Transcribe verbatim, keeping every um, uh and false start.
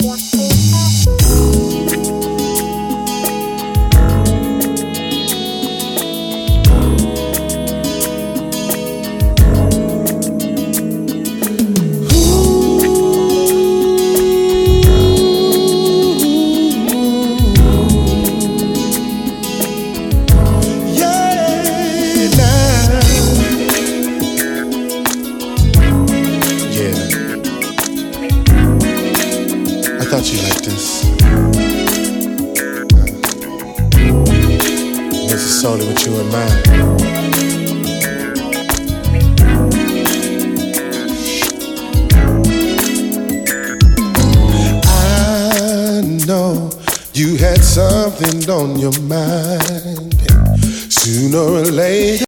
I thought you liked this. This is solely with you in mind. I know you had something on your mind. Sooner or later